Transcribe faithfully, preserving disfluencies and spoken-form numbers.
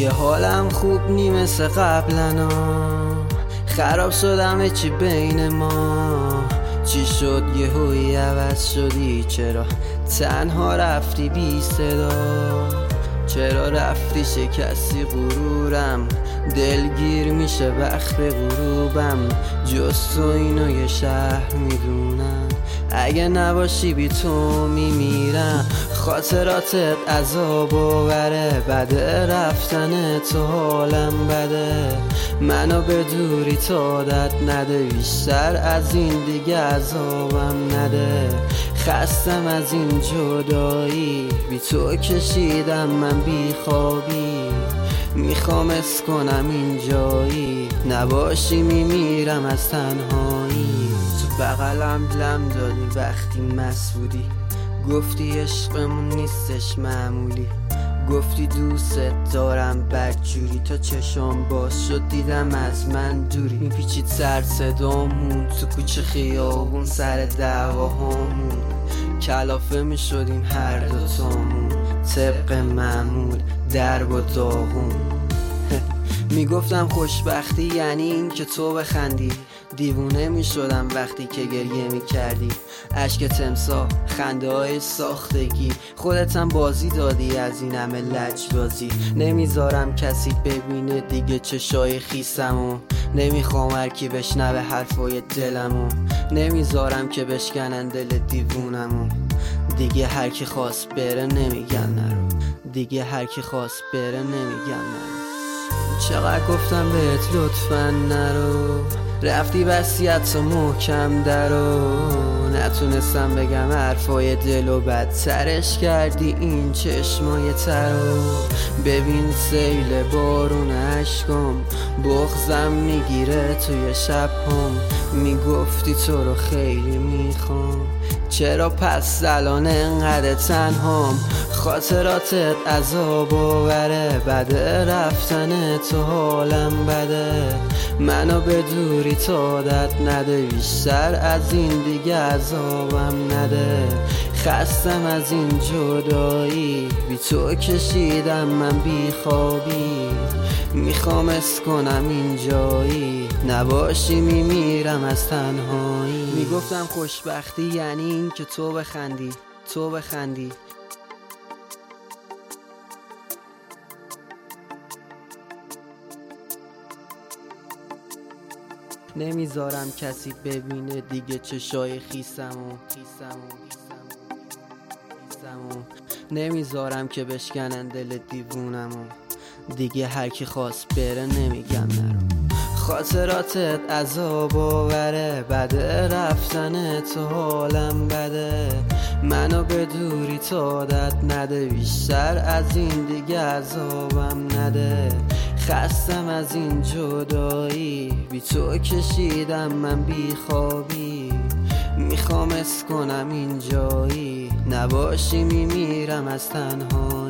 دیگه حالم خوب نی مثل قبلنا، خراب شدم چی بین ما. چی شد یهویی عوض شدی؟ چرا تنها رفتی بی صدا؟ چرا رفتی شکستی غرورم؟ دلگیر میشه وقت غروبم. جز تو اینو یه شهر میدونم، اگه نباشی بی تو میمیرم. خاطراتت عذاب آوره، بده رفتن تو حالم بده. منو به دوری تا عادت نده، بیشتر از این دیگه عذابم نده. خستم از این جدایی، بی تو کشیدم من بی خوابی. میخوام اسکنم این جایی، نباشی میمیرم از تنهایی. تو بغلم لم دادی وقتی مست بودی، گفتی عشقمون نیستش معمولی. گفتی دوست دارم بدجوری، تا چشام باز شد دیدم از من دوری. میپیچید سر صدامون تو کوچه خیابون، سر دعواهامون کلافه میشدیم هر دوتامون. طبق معمول درب و داغون. میگفتم خوشبختی یعنی این که تو بخندی، دیوونه میشدم وقتی که گریه میکردی. اشک تمساح، خنده های ساختگی، خودتم بازی دادی از این همه لجبازی. نمیذارم کسی ببینه دیگه چشای خیسمو، نمیخوام هر کی بشنوه حرفای دلمو. نمیذارم که بشکنن دل دیوونمو، دیگه هر کی خواست بره نمیگن نرو. دیگه هر کی خواست بره نمیگن نرو. چقدر گفتم بهت لطفاً نرو، رفتی وصیتو محکم درو. نتونستم بگم حرفای دلو، بدترش کردی این چشمای ترو. ببین سیل بارون عشقم، بغضم میگیره توی شب هم. میگفتی تو رو خیلی میخوام، چرا پس الان انقدر تنهام؟ خاطراتت عذاب آوره، بده رفتن تو حالم بده. منو به دوری تا عادت نده، بیشتر از این دیگه عذابم نده. خستم از این جدایی، بی تو کشیدم من بی خوابی. میخوام اسکنم این جایی، نباشی میمیرم از تنهایی. میگفتم خوشبختی یعنی این که تو بخندی، تو بخندی. نمیذارم کسی ببینه دیگه چشای خیسمو، خیسمو، خیسمو. نمیذارم که بشکنن دل دیوونمو، دیگه هر کی خواست بره نمیگم نرو. خاطراتت عذاب آوره، بده رفتن تو حالم بده. منو به دوری تا عادت نده، بیشتر از این دیگه عذابم نده. خستم از این جدایی، بی تو کشیدم من بی خوابی. میخوام اسکنم این جایی، نباشی میمیرم از تنهایی.